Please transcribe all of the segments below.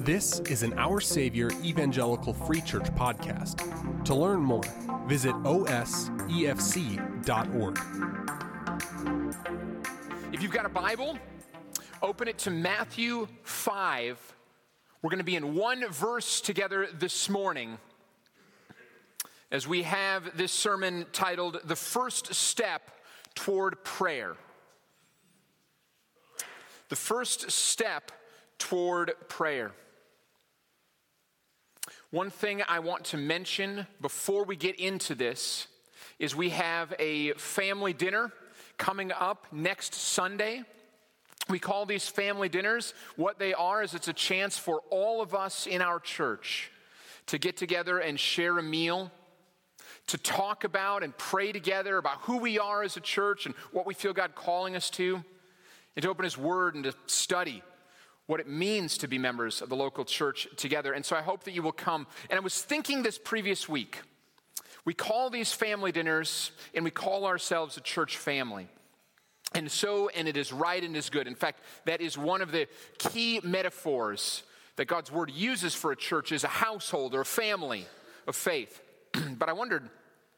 This is an Our Savior Evangelical Free Church podcast. To learn more, visit osefc.org. If you've got a Bible, open it to Matthew 5. We're going to be in one verse together this morning as we have this sermon titled, The First Step Toward Prayer. The first step toward prayer. One thing I want to mention before we get into this is we have a family dinner coming up next Sunday. We call these family dinners, what they are is it's a chance for all of us in our church to get together and share a meal, to talk about and pray together about who we are as a church and what we feel God calling us to, and to open His Word and to study what it means to be members of the local church together. And so I hope that you will come. And I was thinking this previous week, we call these family dinners and we call ourselves a church family. And it is right and is good. In fact, that is one of the key metaphors that God's Word uses for a church is a household or a family of faith. But I wondered,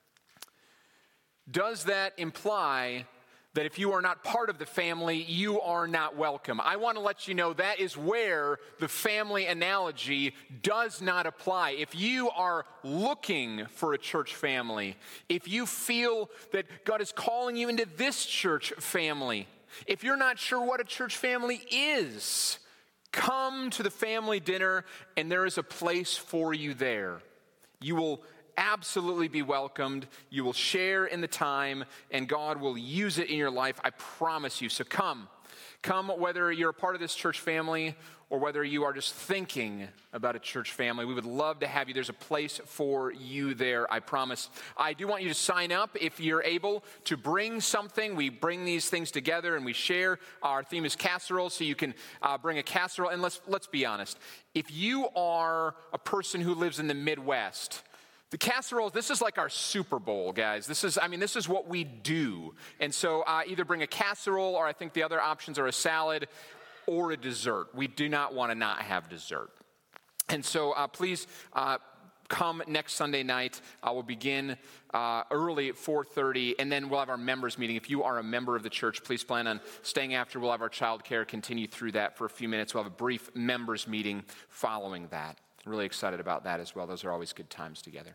does that imply that if you are not part of the family, you are not welcome? I want to let you know that is where the family analogy does not apply. If you are looking for a church family, if you feel that God is calling you into this church family, if you're not sure what a church family is, come to the family dinner and there is a place for you there. You will absolutely be welcomed. You will share in the time, and God will use it in your life. I promise you. So come. Come whether you're a part of this church family or whether you are just thinking about a church family. We would love to have you. There's a place for you there, I promise. I do want you to sign up if you're able to bring something. We bring these things together and we share. Our theme is casserole, so you can bring a casserole. And let's be honest. If you are a person who lives in the Midwest, the casserole, this is like our Super Bowl, guys. This is what we do. And so either bring a casserole, or I think the other options are a salad or a dessert. We do not want to not have dessert. And so please come next Sunday night. We'll begin early at 4:30, and then we'll have our members meeting. If you are a member of the church, please plan on staying after. We'll have our child care continue through that for a few minutes. We'll have a brief members meeting following that. Really excited about that as well. Those are always good times together.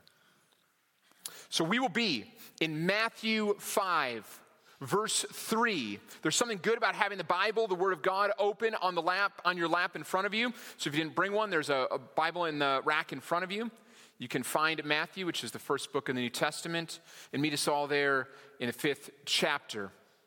So we will be in Matthew 5, verse 3. There's something good about having the Bible, the Word of God, open on your lap in front of you. So if you didn't bring one, there's a Bible in the rack in front of you. You can find Matthew, which is the first book in the New Testament, and meet us all there in the 5th chapter.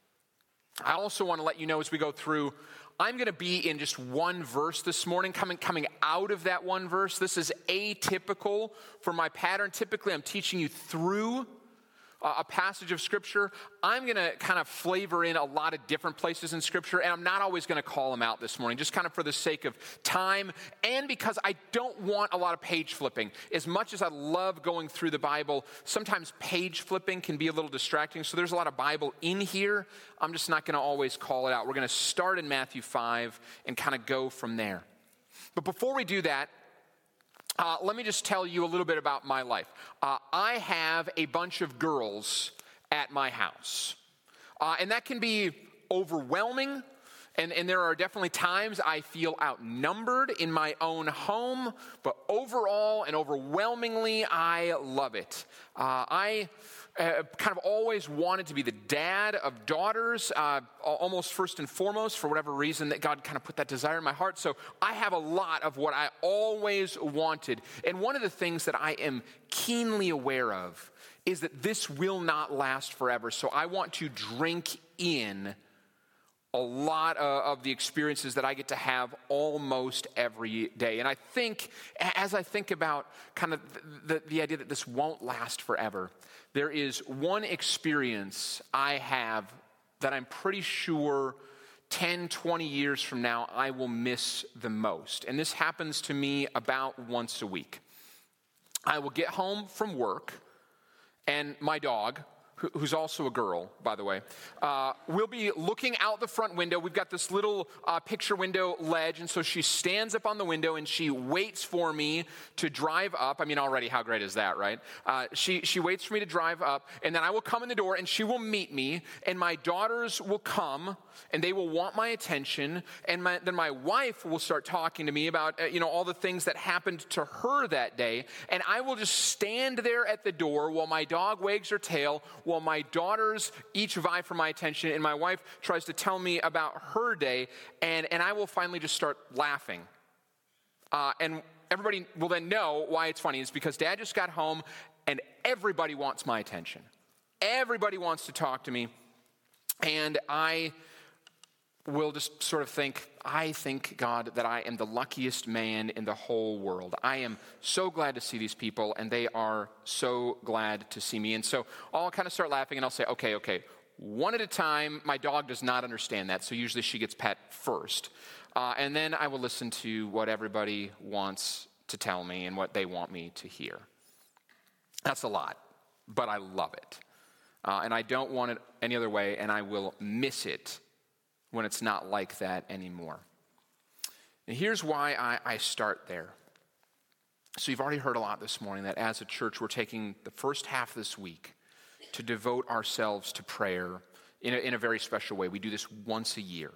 I also want to let you know as we go through, I'm going to be in just one verse this morning, coming out of that one verse. This is atypical for my pattern. Typically, I'm teaching you through a passage of Scripture. I'm going to kind of flavor in a lot of different places in Scripture, and I'm not always going to call them out this morning, just kind of for the sake of time, and because I don't want a lot of page flipping. As much as I love going through the Bible, sometimes page flipping can be a little distracting, so there's a lot of Bible in here. I'm just not going to always call it out. We're going to start in Matthew 5 and kind of go from there. But before we do that, let me just tell you a little bit about my life. I have a bunch of girls at my house. And that can be overwhelming. And there are definitely times I feel outnumbered in my own home. But overall and overwhelmingly, I love it. I kind of always wanted to be the dad of daughters, almost first and foremost, for whatever reason that God kind of put that desire in my heart. So I have a lot of what I always wanted. And one of the things that I am keenly aware of is that this will not last forever. So I want to drink in a lot of the experiences that I get to have almost every day. And I think, as I think about kind of the idea that this won't last forever, there is one experience I have that I'm pretty sure 10, 20 years from now I will miss the most. And this happens to me about once a week. I will get home from work, and my dog, who's also a girl, by the way, will be looking out the front window. We've got this little picture window ledge, and so she stands up on the window and she waits for me to drive up. I mean, already, how great is that, right? She waits for me to drive up, and then I will come in the door, and she will meet me, and my daughters will come, and they will want my attention, and then my wife will start talking to me about, all the things that happened to her that day, and I will just stand there at the door while my dog wags her tail, while my daughters each vie for my attention, and my wife tries to tell me about her day, and I will finally just start laughing. And everybody will then know why it's funny. It's because Dad just got home, and everybody wants my attention. Everybody wants to talk to me, and I will just sort of think, I thank God that I am the luckiest man in the whole world. I am so glad to see these people, and they are so glad to see me. And so I'll kind of start laughing, and I'll say, okay, one at a time. My dog does not understand that, so usually she gets pet first. And then I will listen to what everybody wants to tell me and what they want me to hear. That's a lot, but I love it. And I don't want it any other way, and I will miss it when it's not like that anymore. And here's why I start there. So you've already heard a lot this morning that as a church, we're taking the first half of this week to devote ourselves to prayer in a very special way. We do this once a year.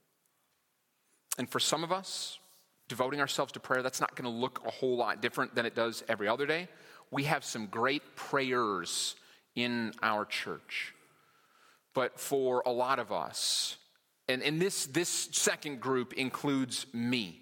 And for some of us, devoting ourselves to prayer, that's not going to look a whole lot different than it does every other day. We have some great prayers in our church. But for a lot of us, and this second group includes me.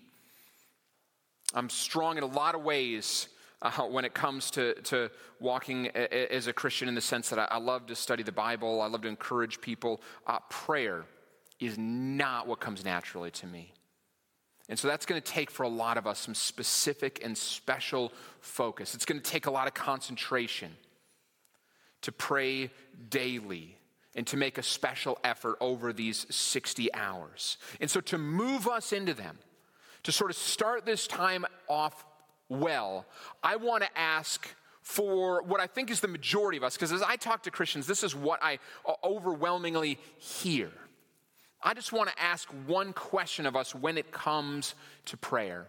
I'm strong in a lot of ways when it comes to walking as a Christian, in the sense that I love to study the Bible. I love to encourage people. Prayer is not what comes naturally to me. And so that's going to take, for a lot of us, some specific and special focus. It's going to take a lot of concentration to pray daily and to make a special effort over these 60 hours. And so to move us into them, to sort of start this time off well, I want to ask for what I think is the majority of us, because as I talk to Christians, this is what I overwhelmingly hear. I just want to ask one question of us when it comes to prayer.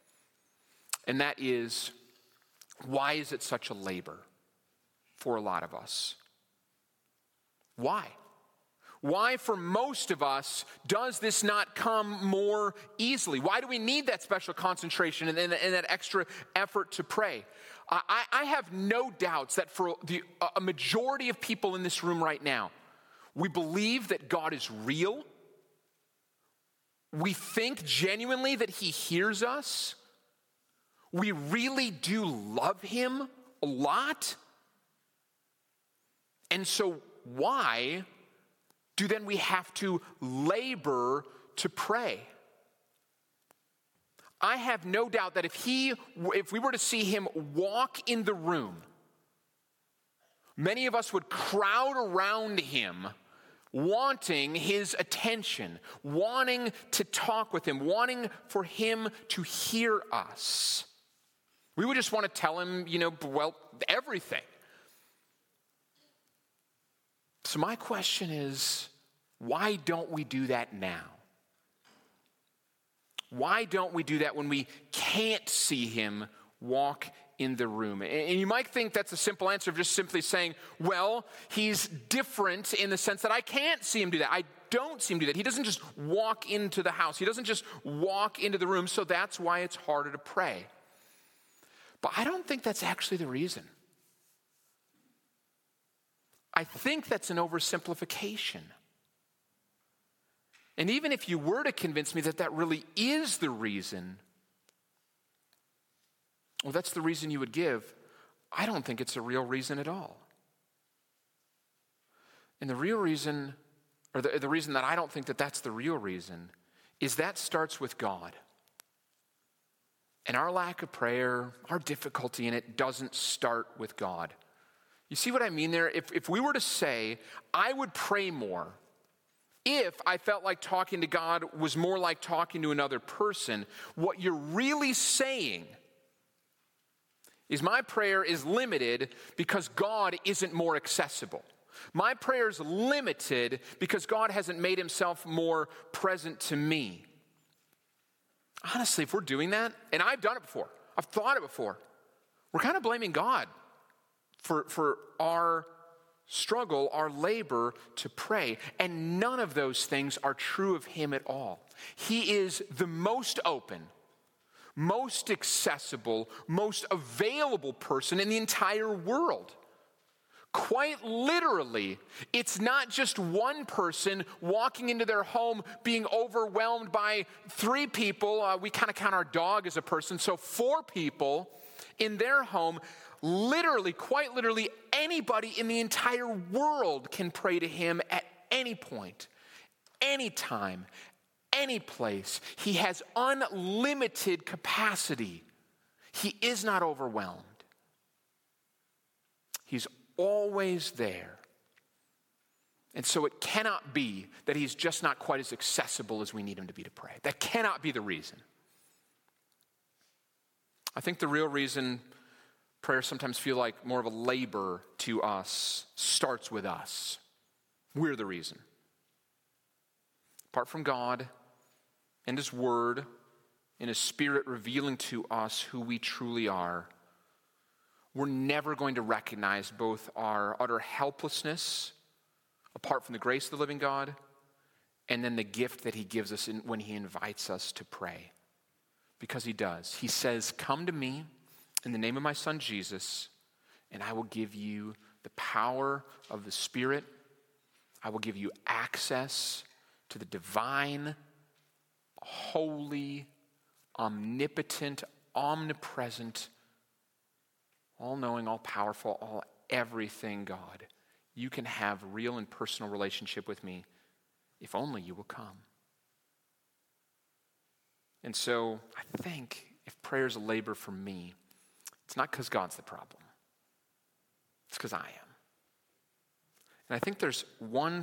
And that is, why is it such a labor for a lot of us? Why? Why, for most of us, does this not come more easily? Why do we need that special concentration and that extra effort to pray? I have no doubts that for a majority of people in this room right now, we believe that God is real. We think genuinely that He hears us. We really do love Him a lot. And so why do then we have to labor to pray? I have no doubt that if we were to see Him walk in the room, many of us would crowd around Him, wanting His attention, wanting to talk with Him, wanting for Him to hear us. We would just want to tell Him, everything. So my question is, why don't we do that now? Why don't we do that when we can't see Him walk in the room? And you might think that's a simple answer of just simply saying, well, He's different in the sense that I can't see Him do that. I don't see Him do that. He doesn't just walk into the house. He doesn't just walk into the room, so that's why it's harder to pray. But I don't think that's actually the reason. I think that's an oversimplification. And even if you were to convince me that that really is the reason, well, that's the reason you would give, I don't think it's a real reason at all. And the real reason, or the reason that I don't think that that's the real reason, is that starts with God. And our lack of prayer, our difficulty in it, doesn't start with God. You see what I mean there? If we were to say, I would pray more if I felt like talking to God was more like talking to another person, what you're really saying is my prayer is limited because God isn't more accessible. My prayer is limited because God hasn't made himself more present to me. Honestly, if we're doing that, and I've done it before, I've thought it before, we're kind of blaming God for our struggle, our labor to pray. And none of those things are true of him at all. He is the most open, most accessible, most available person in the entire world. Quite literally, it's not just one person walking into their home being overwhelmed by 3 people. We kind of count our dog as a person, so 4 people in their home. Literally, quite literally, anybody in the entire world can pray to him at any point, any time, any place. He has unlimited capacity. He is not overwhelmed. He's always there. And so it cannot be that he's just not quite as accessible as we need him to be to pray. That cannot be the reason. I think the real reason prayers sometimes feel like more of a labor to us starts with us. We're the reason. Apart from God and his word and his spirit revealing to us who we truly are, we're never going to recognize both our utter helplessness apart from the grace of the living God and then the gift that he gives us when he invites us to pray. Because he does. He says, "Come to me in the name of my son Jesus, and I will give you the power of the Spirit. I will give you access to the divine, holy, omnipotent, omnipresent, all-knowing, all-powerful, all-everything God. You can have real and personal relationship with me if only you will come." And so I think if prayer is a labor for me, it's not because God's the problem. It's because I am. And I think there's one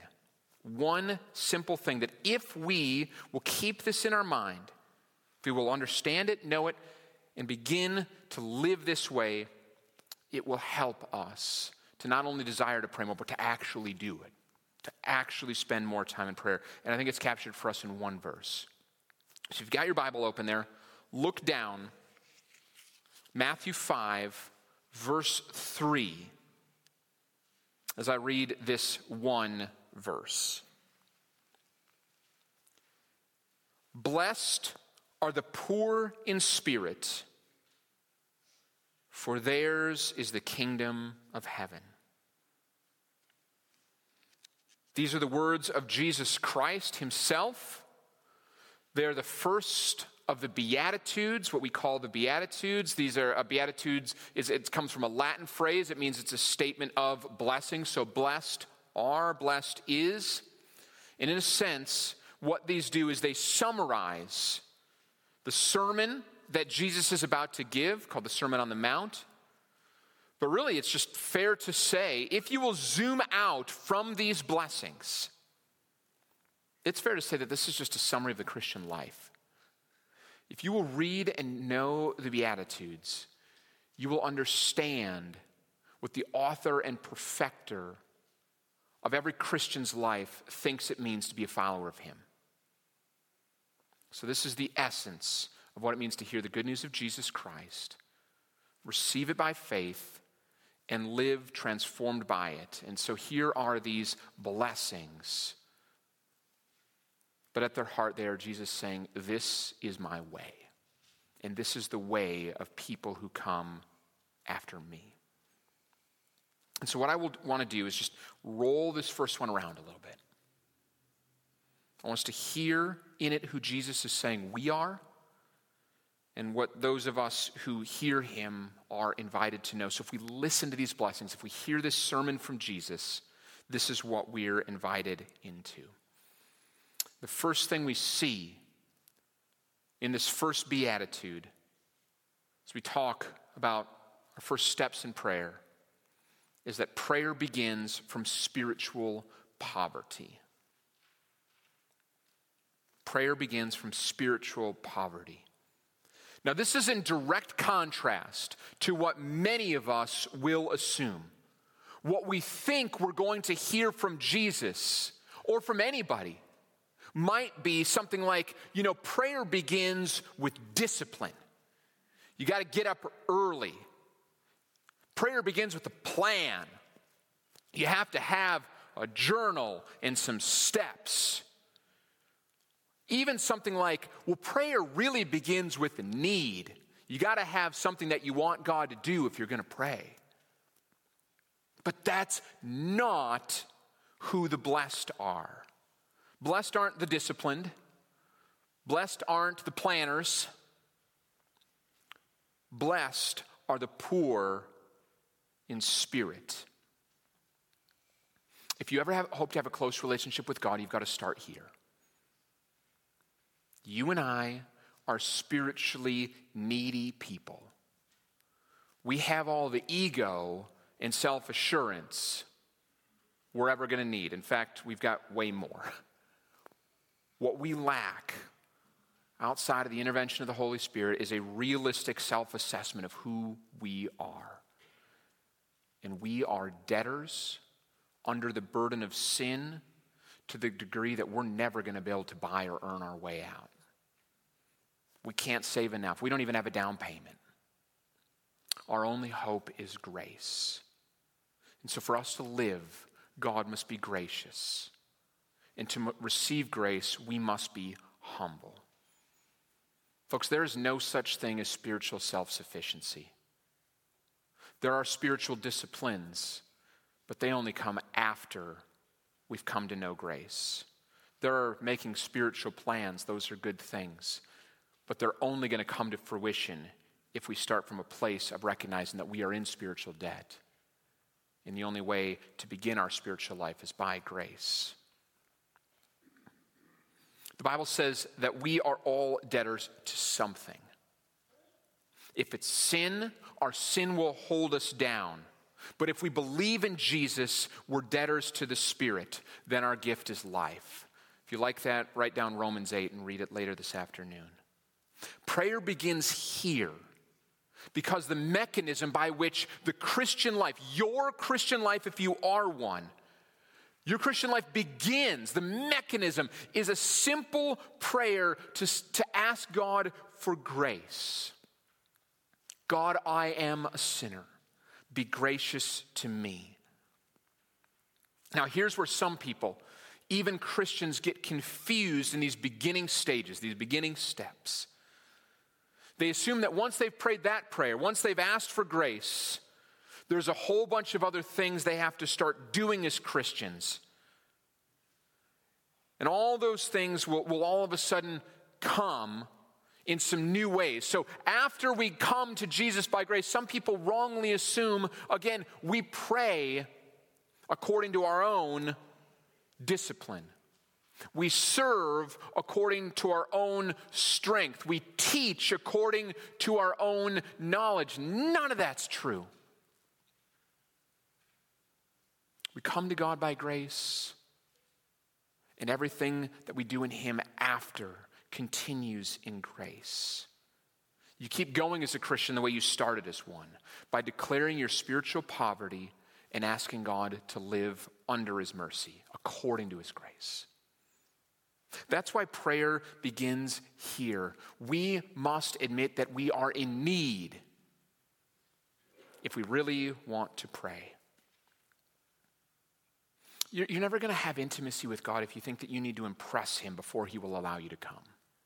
simple thing that if we will keep this in our mind, if we will understand it, know it, and begin to live this way, it will help us to not only desire to pray more, but to actually do it, to actually spend more time in prayer. And I think it's captured for us in one verse. So if you've got your Bible open there, look down, Matthew 5, verse 3, as I read this one verse. "Blessed are the poor in spirit, for theirs is the kingdom of heaven." These are the words of Jesus Christ himself. They are the first of the Beatitudes, what we call the Beatitudes. These are Beatitudes, it comes from a Latin phrase. It means it's a statement of blessing. So blessed are, blessed is. And in a sense, what these do is they summarize the sermon that Jesus is about to give, called the Sermon on the Mount. But really, it's just fair to say, if you will zoom out from these blessings, it's fair to say that this is just a summary of the Christian life. If you will read and know the Beatitudes, you will understand what the author and perfecter of every Christian's life thinks it means to be a follower of him. So this is the essence of what it means to hear the good news of Jesus Christ, receive it by faith, and live transformed by it. And so here are these blessings. But at their heart, they are Jesus saying, "This is my way. And this is the way of people who come after me." And so what I will want to do is just roll this first one around a little bit. I want us to hear in it who Jesus is saying we are and what those of us who hear him are invited to know. So if we listen to these blessings, if we hear this sermon from Jesus, this is what we're invited into. The first thing we see in this first beatitude, as we talk about our first steps in prayer, is that prayer begins from spiritual poverty. Prayer begins from spiritual poverty. Now, this is in direct contrast to what many of us will assume. what we think we're going to hear from Jesus or from anybody might be something like, prayer begins with discipline. You got to get up early. Prayer begins with a plan. You have to have a journal and some steps. Even something like, prayer really begins with a need. You got to have something that you want God to do if you're going to pray. But that's not who the blessed are. Blessed aren't the disciplined. Blessed aren't the planners. Blessed are the poor in spirit. If you ever hope to have a close relationship with God, you've got to start here. You and I are spiritually needy people. We have all the ego and self-assurance we're ever going to need. In fact, we've got way more. What we lack outside of the intervention of the Holy Spirit is a realistic self-assessment of who we are. And we are debtors under the burden of sin to the degree that we're never going to be able to buy or earn our way out. We can't save enough. We don't even have a down payment. Our only hope is grace. And so for us to live, God must be gracious. And to receive grace, we must be humble. Folks, there is no such thing as spiritual self-sufficiency. There are spiritual disciplines, but they only come after we've come to know grace. There are making spiritual plans. Those are good things. But they're only going to come to fruition if we start from a place of recognizing that we are in spiritual debt. And the only way to begin our spiritual life is by grace. The Bible says that we are all debtors to something. If it's sin, our sin will hold us down. But if we believe in Jesus, we're debtors to the Spirit. Then our gift is life. If you like that, write down Romans 8 and read it later this afternoon. Prayer begins here because the mechanism by which the Christian life, your Christian life if you are one, your Christian life begins, the mechanism is a simple prayer to ask God for grace. God, I am a sinner. Be gracious to me. Now, here's where some people, even Christians, get confused in these beginning stages, these beginning steps. They assume that once they've prayed that prayer, once they've asked for grace, there's a whole bunch of other things they have to start doing as Christians. And all those things will all of a sudden come in some new ways. So after we come to Jesus by grace, some people wrongly assume, again, we pray according to our own discipline. We serve according to our own strength. We teach according to our own knowledge. None of that's true. We come to God by grace, and everything that we do in Him after continues in grace. You keep going as a Christian the way you started as one, by declaring your spiritual poverty and asking God to live under His mercy, according to His grace. That's why prayer begins here. We must admit that we are in need if we really want to pray. You're never going to have intimacy with God if you think that you need to impress Him before He will allow you to come.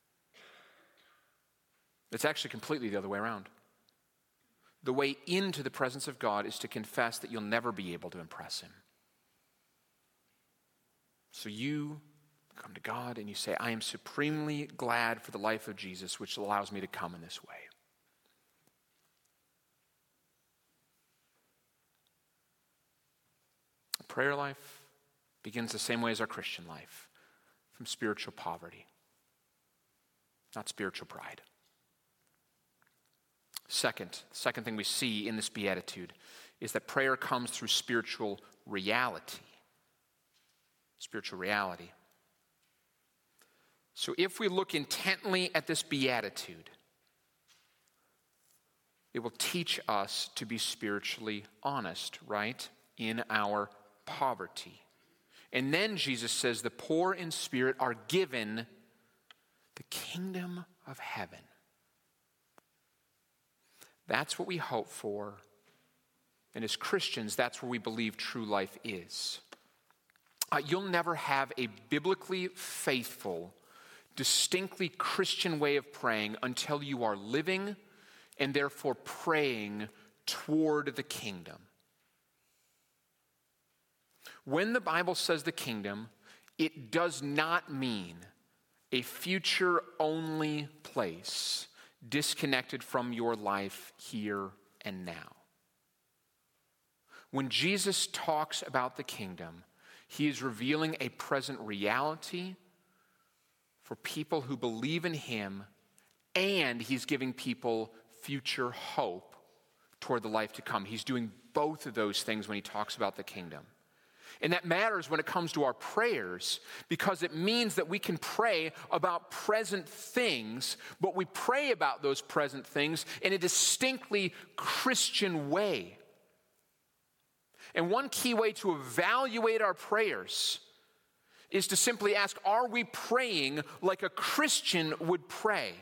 It's actually completely the other way around. The way into the presence of God is to confess that you'll never be able to impress Him. So you come to God and you say, I am supremely glad for the life of Jesus, which allows me to come in this way. A prayer life begins the same way as our Christian life, from spiritual poverty, not spiritual pride. Second thing we see in this beatitude is that prayer comes through spiritual reality. Spiritual reality. So if we look intently at this beatitude, it will teach us to be spiritually honest, right? in our poverty. And then Jesus says the poor in spirit are given the kingdom of heaven. That's what we hope for. And as Christians, that's where we believe true life is. You'll never have a biblically faithful, distinctly Christian way of praying until you are living and therefore praying toward the kingdom. When the Bible says the kingdom, it does not mean a future-only place disconnected from your life here and now. When Jesus talks about the kingdom, he is revealing a present reality for people who believe in him, and he's giving people future hope toward the life to come. He's doing both of those things when he talks about the kingdom. And that matters when it comes to our prayers, because it means that we can pray about present things, but we pray about those present things in a distinctly Christian way. And one key way to evaluate our prayers is to simply ask, are we praying like a Christian would pray?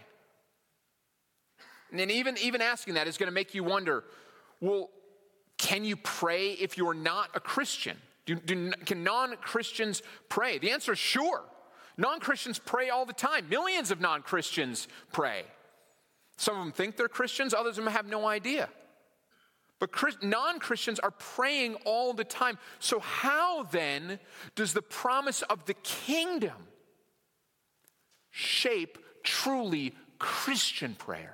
And even asking that is going to make you wonder, well, can you pray if you're not a Christian? Can non-Christians pray? The answer is sure. Non-Christians pray all the time. Millions of non-Christians pray. Some of them think they're Christians, others of them have no idea. But non-Christians are praying all the time. So how then does the promise of the kingdom shape truly Christian prayer?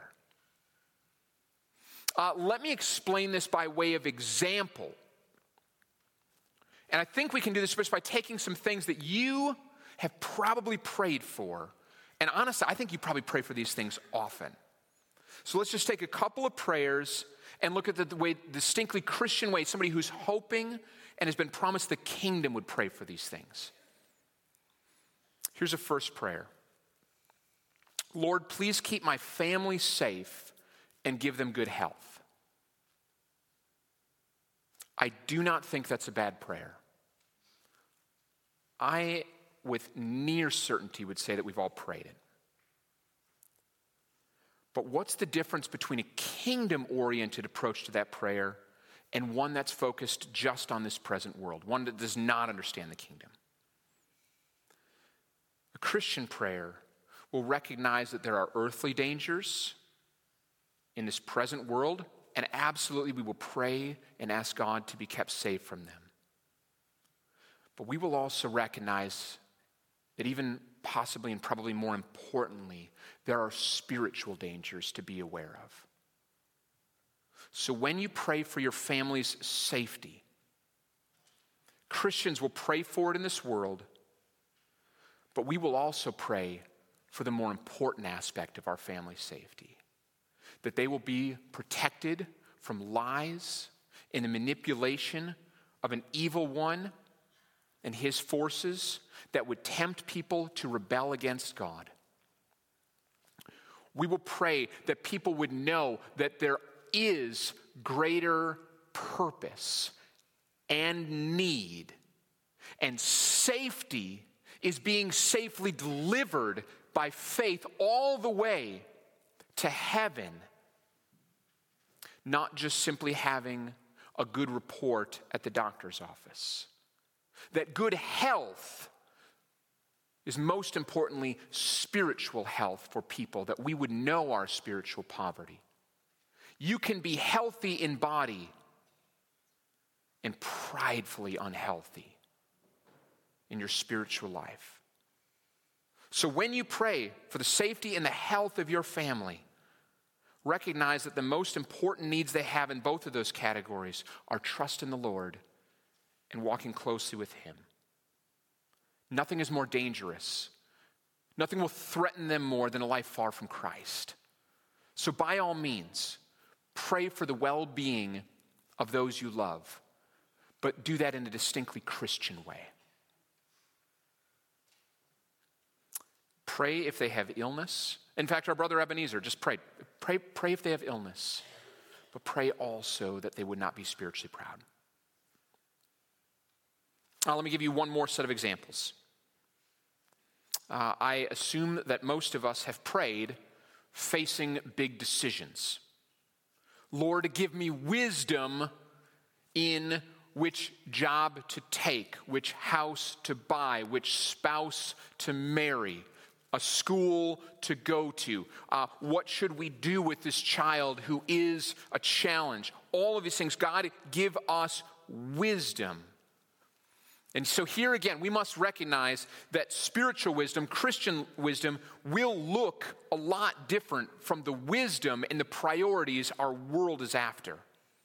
Let me explain this by way of example. And I think we can do this just by taking some things that you have probably prayed for. And honestly, I think you probably pray for these things often. So let's just take a couple of prayers and look at the way, distinctly Christian way, somebody who's hoping and has been promised the kingdom would pray for these things. Here's a first prayer. Lord, please keep my family safe and give them good health. I do not think that's a bad prayer. I, with near certainty, would say that we've all prayed it. But what's the difference between a kingdom-oriented approach to that prayer and one that's focused just on this present world, one that does not understand the kingdom? A Christian prayer will recognize that there are earthly dangers in this present world, and absolutely we will pray and ask God to be kept safe from them. But we will also recognize that even possibly and probably more importantly, there are spiritual dangers to be aware of. So when you pray for your family's safety, Christians will pray for it in this world, but we will also pray for the more important aspect of our family's safety, that they will be protected from lies and the manipulation of an evil one and his forces that would tempt people to rebel against God. We will pray that people would know that there is greater purpose and need, and safety is being safely delivered by faith all the way to heaven, not just simply having a good report at the doctor's office. That good health is most importantly spiritual health for people, that we would know our spiritual poverty. You can be healthy in body and pridefully unhealthy in your spiritual life. So when you pray for the safety and the health of your family, recognize that the most important needs they have in both of those categories are trust in the Lord and walking closely with him. Nothing is more dangerous. Nothing will threaten them more than a life far from Christ. So by all means, pray for the well-being of those you love, but do that in a distinctly Christian way. Pray if they have illness. In fact, our brother Ebenezer just prayed. Pray if they have illness, but pray also that they would not be spiritually proud. Let me give you one more set of examples. I assume that most of us have prayed facing big decisions. Lord, give me wisdom in which job to take, which house to buy, which spouse to marry, a school to go to. What should we do with this child who is a challenge? All of these things, God, give us wisdom. And so here again, we must recognize that spiritual wisdom, Christian wisdom, will look a lot different from the wisdom and the priorities our world is after.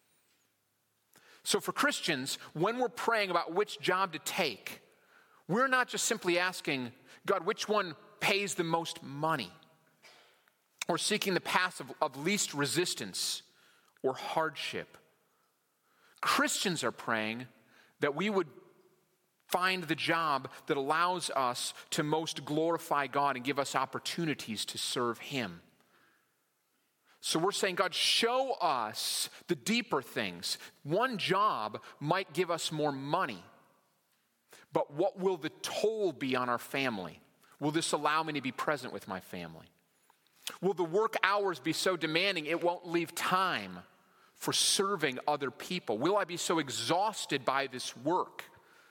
So for Christians, when we're praying about which job to take, we're not just simply asking, God, which one pays the most money? Or seeking the path of least resistance or hardship. Christians are praying that we would find the job that allows us to most glorify God and give us opportunities to serve Him. So we're saying, God, show us the deeper things. One job might give us more money, but what will the toll be on our family? Will this allow me to be present with my family? Will the work hours be so demanding it won't leave time for serving other people? Will I be so exhausted by this work?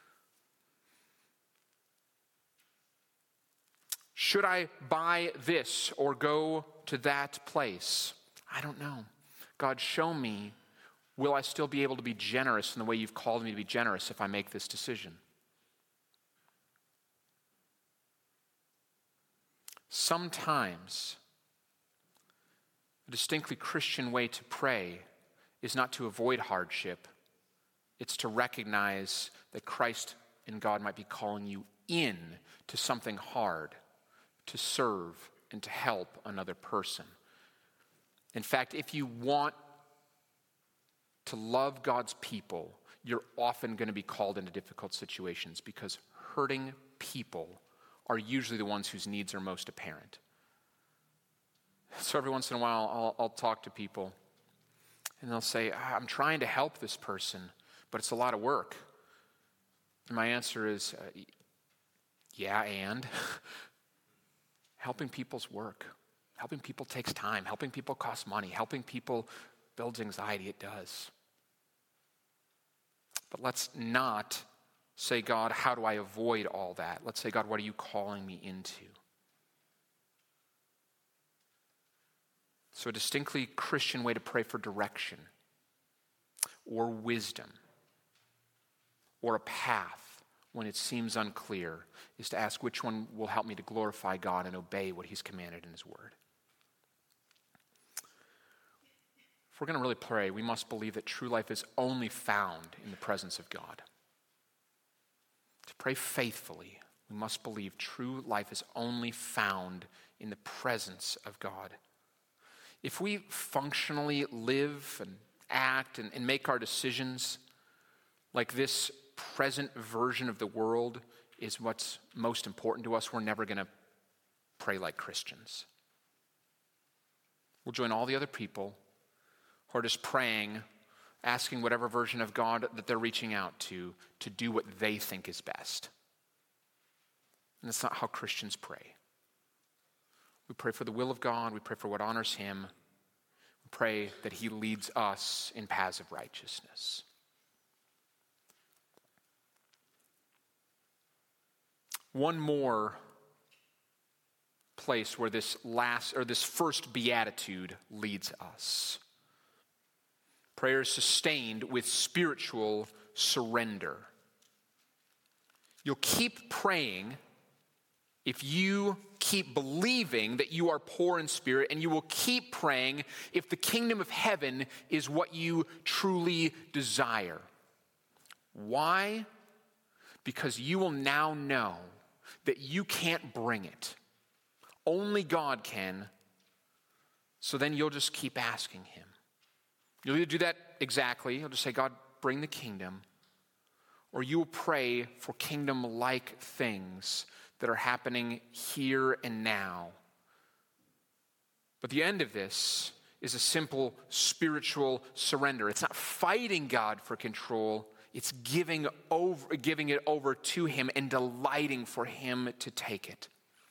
Should I buy this or go to that place? I don't know. God, show me, will I still be able to be generous in the way you've called me to be generous if I make this decision? Sometimes, a distinctly Christian way to pray is not to avoid hardship. It's to recognize that Christ and God might be calling you in to something hard, to serve and to help another person. In fact, if you want to love God's people, you're often going to be called into difficult situations because hurting people are usually the ones whose needs are most apparent. So every once in a while, I'll talk to people, and they'll say, I'm trying to help this person, but it's a lot of work. And my answer is, yeah, and? Helping people's work. Helping people takes time. Helping people costs money. Helping people builds anxiety. It does. But let's not say, God, how do I avoid all that? Let's say, God, what are you calling me into? So a distinctly Christian way to pray for direction or wisdom or a path when it seems unclear is to ask which one will help me to glorify God and obey what He's commanded in His Word. If we're going to really pray, we must believe that true life is only found in the presence of God. To pray faithfully, we must believe true life is only found in the presence of God. If we functionally live and act and make our decisions like this present version of the world is what's most important to us, we're never going to pray like Christians. We'll join all the other people who are just praying, asking whatever version of God that they're reaching out to do what they think is best. And that's not how Christians pray. We pray for the will of God. We pray for what honors Him. We pray that He leads us in paths of righteousness. One more place where this first beatitude leads us. Prayer is sustained with spiritual surrender. You'll keep praying if you keep believing that you are poor in spirit, and you will keep praying if the kingdom of heaven is what you truly desire. Why? Because you will now know that you can't bring it. Only God can. So then you'll just keep asking Him. You'll either do that exactly, you'll just say, God, bring the kingdom, or you will pray for kingdom-like things that are happening here and now. But the end of this is a simple spiritual surrender. It's not fighting God for control, it's giving it over to him and delighting for him to take it.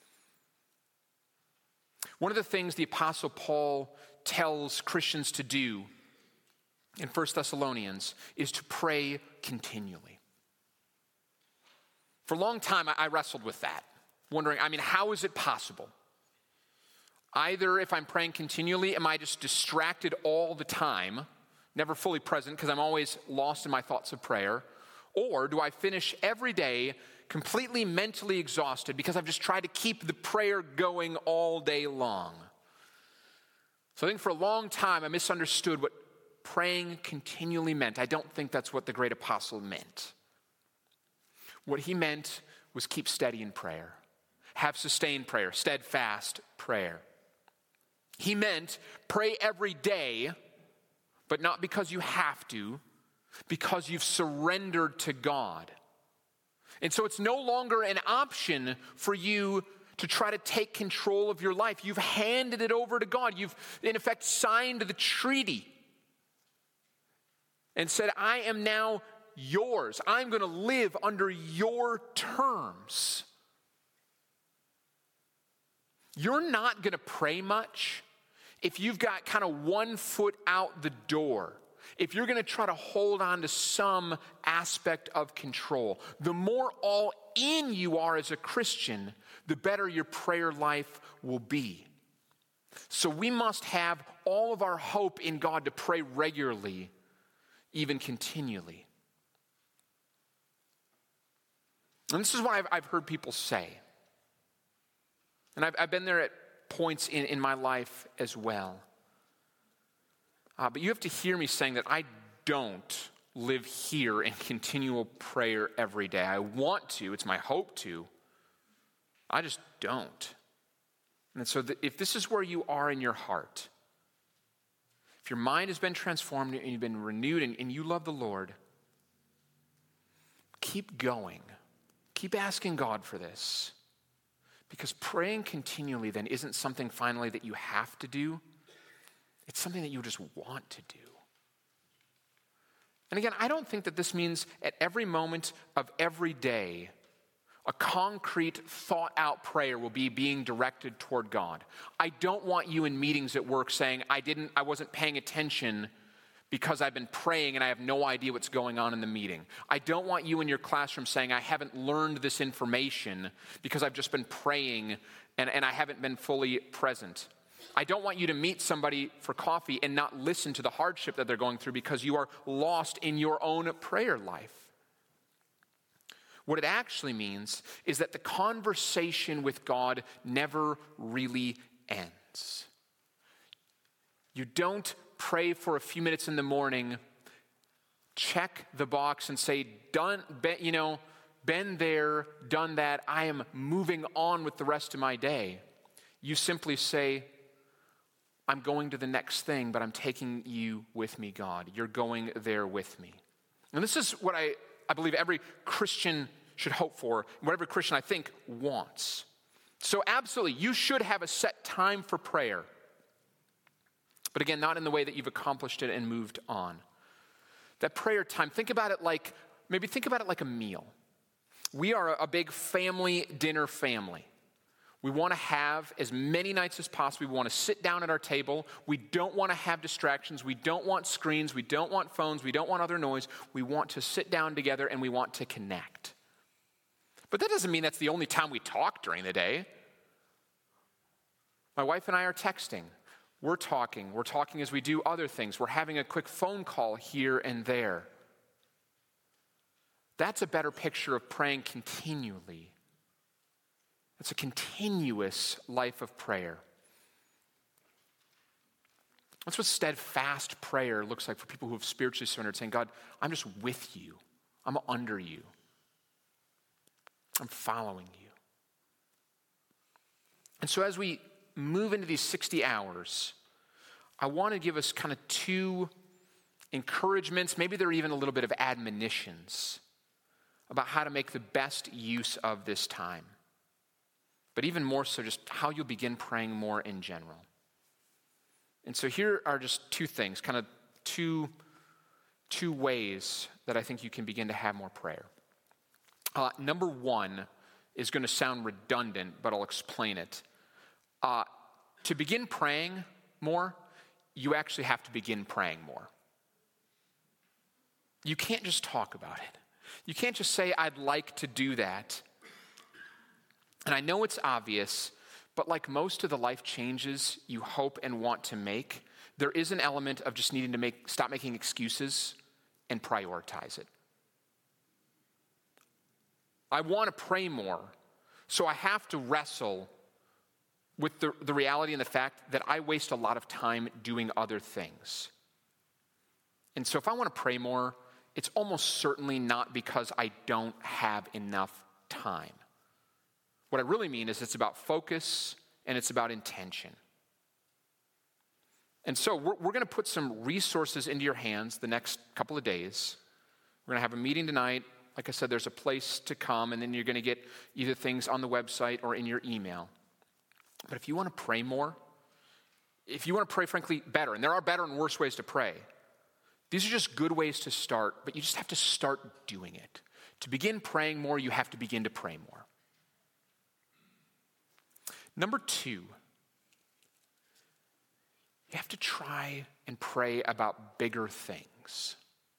One of the things the Apostle Paul tells Christians to do in 1 Thessalonians is to pray continually. For a long time, I wrestled with that, wondering, how is it possible? Either if I'm praying continually, am I just distracted all the time, never fully present because I'm always lost in my thoughts of prayer, or do I finish every day completely mentally exhausted because I've just tried to keep the prayer going all day long? So I think for a long time I misunderstood what praying continually meant. I don't think that's what the great apostle meant. What he meant was keep steady in prayer, have sustained prayer, steadfast prayer. He meant pray every day, but not because you have to, because you've surrendered to God. And so it's no longer an option for you to try to take control of your life. You've handed it over to God. You've, in effect, signed the treaty and said, I am now yours. I'm going to live under your terms. You're not going to pray much if you've got kind of 1 foot out the door. If you're going to try to hold on to some aspect of control. The more all in you are as a Christian, the better your prayer life will be. So we must have all of our hope in God to pray regularly, even continually. And this is what I've heard people say. And I've been there at points in my life as well. But you have to hear me saying that I don't live here in continual prayer every day. I want to. It's my hope to. I just don't. And so if this is where you are in your heart, if your mind has been transformed and you've been renewed and you love the Lord, keep going. Keep asking God for this. Because praying continually then isn't something finally that you have to do. It's something that you just want to do. And again, I don't think that this means at every moment of every day, a concrete, thought-out prayer will be being directed toward God. I don't want you in meetings at work saying, I wasn't paying attention because I've been praying and I have no idea what's going on in the meeting. I don't want you in your classroom saying, I haven't learned this information because I've just been praying and I haven't been fully present. I don't want you to meet somebody for coffee and not listen to the hardship that they're going through because you are lost in your own prayer life. What it actually means is that the conversation with God never really ends. You don't pray for a few minutes in the morning, check the box and say, done, been there, done that, I am moving on with the rest of my day. You simply say, I'm going to the next thing, but I'm taking you with me, God. You're going there with me. And this is what I believe every Christian should hope for, what every Christian I think wants. So absolutely, you should have a set time for prayer. But again, not in the way that you've accomplished it and moved on. That prayer time, think about it like a meal. We are a big family dinner family. We want to have as many nights as possible. We want to sit down at our table. We don't want to have distractions. We don't want screens. We don't want phones. We don't want other noise. We want to sit down together and we want to connect. But that doesn't mean that's the only time we talk during the day. My wife and I are texting. We're talking as we do other things. We're having a quick phone call here and there. That's a better picture of praying continually. It's a continuous life of prayer. That's what steadfast prayer looks like for people who have spiritually surrendered, saying, God, I'm just with you. I'm under you. I'm following you. And so as we move into these 60 hours, I want to give us kind of 2 encouragements, maybe they're even a little bit of admonitions about how to make the best use of this time. But even more so, just how you'll begin praying more in general. And so here are just 2 things, kind of 2 two ways that I think you can begin to have more prayer. Number one is going to sound redundant, but I'll explain it. To begin praying more, you actually have to begin praying more. You can't just talk about it. You can't just say, I'd like to do that. And I know it's obvious, but like most of the life changes you hope and want to make, there is an element of just needing to stop making excuses and prioritize it. I want to pray more, so I have to wrestle with the reality and the fact that I waste a lot of time doing other things. And so if I want to pray more, it's almost certainly not because I don't have enough time. What I really mean is it's about focus and it's about intention. And so we're going to put some resources into your hands the next couple of days. We're going to have a meeting tonight. Like I said, there's a place to come, and then you're going to get either things on the website or in your email. But if you want to pray more, if you want to pray, frankly, better, and there are better and worse ways to pray, these are just good ways to start, but you just have to start doing it. To begin praying more, you have to begin to pray more. Number two, you have to try and pray about bigger things.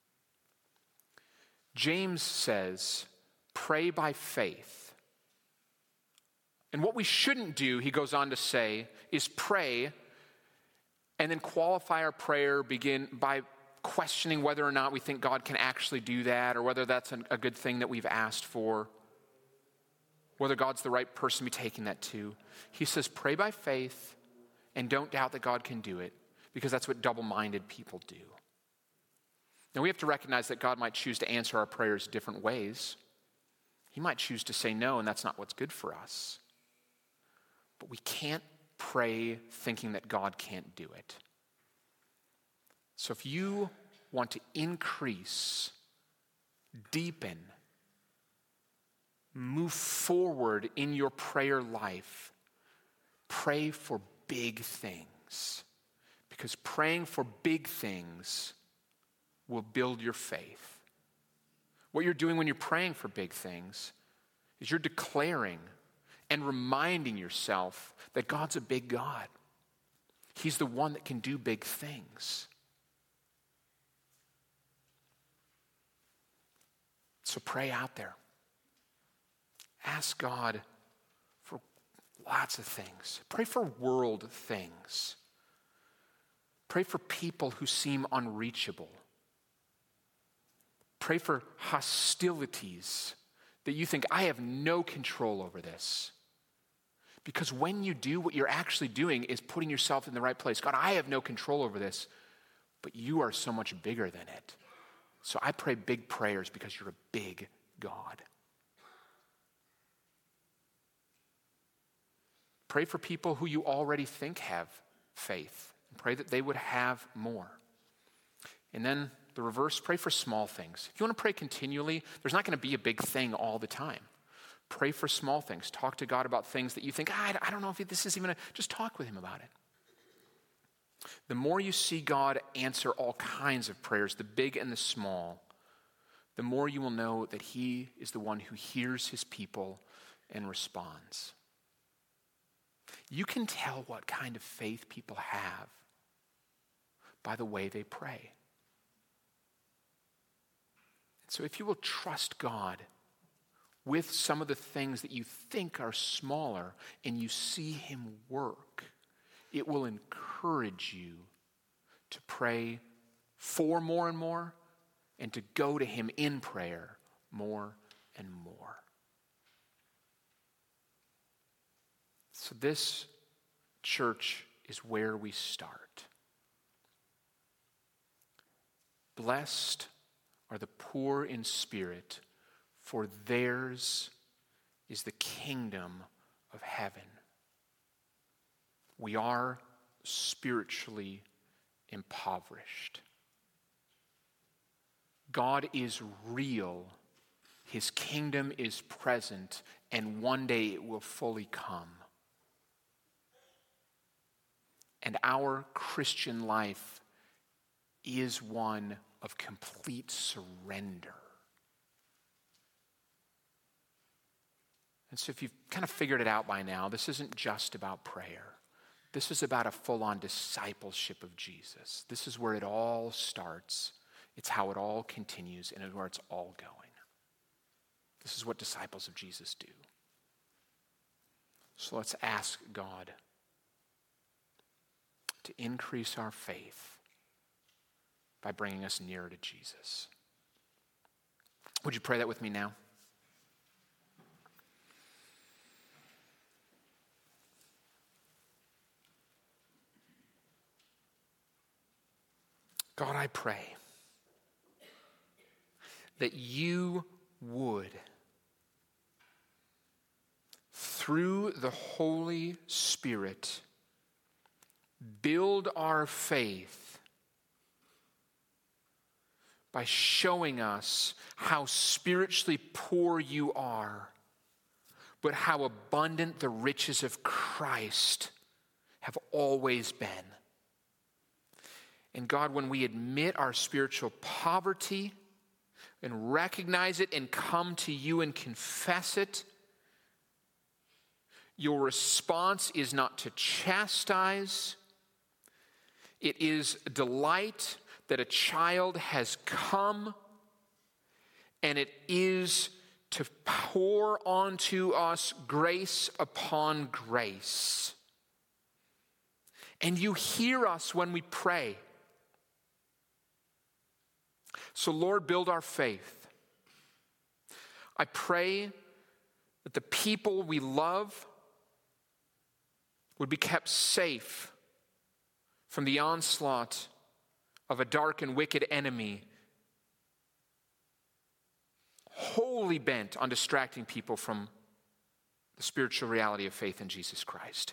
James says, pray by faith. And what we shouldn't do, he goes on to say, is pray and then qualify our prayer, begin by questioning whether or not we think God can actually do that, or whether that's a good thing that we've asked for, whether God's the right person to be taking that to. He says, pray by faith and don't doubt that God can do it, because that's what double-minded people do. Now we have to recognize that God might choose to answer our prayers different ways. He might choose to say no, and that's not what's good for us. But we can't pray thinking that God can't do it. So if you want to increase, deepen, move forward in your prayer life, pray for big things. Because praying for big things will build your faith. What you're doing when you're praying for big things is you're declaring and reminding yourself that God's a big God. He's the one that can do big things. So pray out there. Ask God for lots of things. Pray for world things. Pray for people who seem unreachable. Pray for hostilities that you think, I have no control over this. Because when you do, what you're actually doing is putting yourself in the right place. God, I have no control over this, but you are so much bigger than it. So I pray big prayers because you're a big God. Pray for people who you already think have faith. Pray that they would have more. And then the reverse, pray for small things. If you want to pray continually, there's not going to be a big thing all the time. Pray for small things. Talk to God about things that you think, I don't know if this is even just talk with him about it. The more you see God answer all kinds of prayers, the big and the small, the more you will know that he is the one who hears his people and responds. You can tell what kind of faith people have by the way they pray. So if you will trust God with some of the things that you think are smaller and you see him work, it will encourage you to pray for more and more and to go to him in prayer more and more. So this church is where we start. Blessed are the poor in spirit, for theirs is the kingdom of heaven. We are spiritually impoverished. God is real. His kingdom is present, and one day it will fully come. And our Christian life is one of complete surrender. And so if you've kind of figured it out by now, this isn't just about prayer. This is about a full-on discipleship of Jesus. This is where it all starts. It's how it all continues, and it's where it's all going. This is what disciples of Jesus do. So let's ask God to increase our faith by bringing us nearer to Jesus. Would you pray that with me now? God, I pray that you would, through the Holy Spirit, build our faith by showing us how spiritually poor you are, but how abundant the riches of Christ have always been. And God, when we admit our spiritual poverty and recognize it and come to you and confess it, your response is not to chastise. It is delight that a child has come, and it is to pour onto us grace upon grace. And you hear us when we pray. So, Lord, build our faith. I pray that the people we love would be kept safe from the onslaught of a dark and wicked enemy, wholly bent on distracting people from the spiritual reality of faith in Jesus Christ.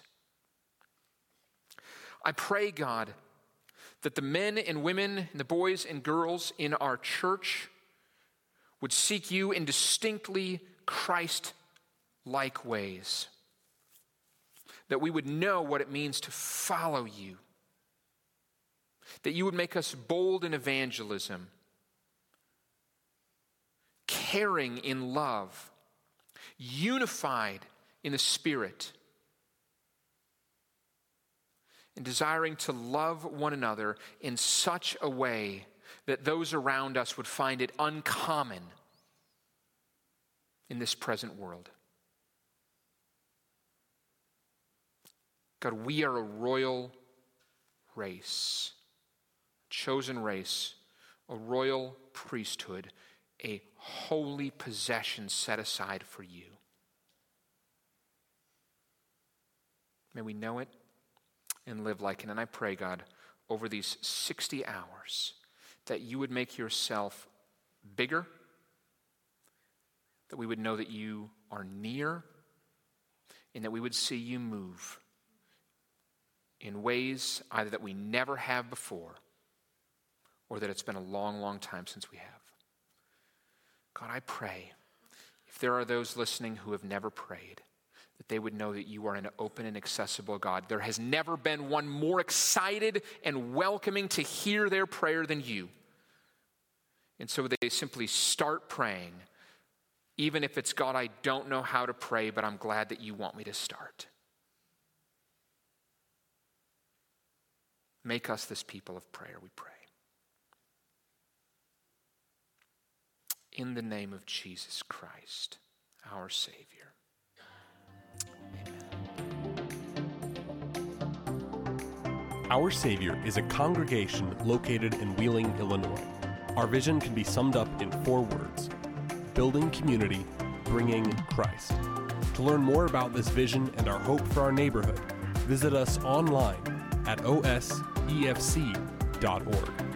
I pray, God, that the men and women and the boys and girls in our church would seek you in distinctly Christ-like ways. That we would know what it means to follow you. That you would make us bold in evangelism, caring in love, unified in the Spirit, and desiring to love one another in such a way that those around us would find it uncommon in this present world. God, we are a royal race, chosen race, a royal priesthood, a holy possession set aside for you. May we know it and live like it. And I pray, God, over these 60 hours, that you would make yourself bigger, that we would know that you are near, and that we would see you move in ways either that we never have before, or that it's been a long, long time since we have. God, I pray, if there are those listening who have never prayed, that they would know that you are an open and accessible God. There has never been one more excited and welcoming to hear their prayer than you. And so they simply start praying, even if it's, God, I don't know how to pray, but I'm glad that you want me to start. Make us this people of prayer, we pray. In the name of Jesus Christ, our Savior. Our Savior is a congregation located in Wheeling, Illinois. Our vision can be summed up in 4 words: building community, bringing Christ. To learn more about this vision and our hope for our neighborhood, visit us online at osefc.org.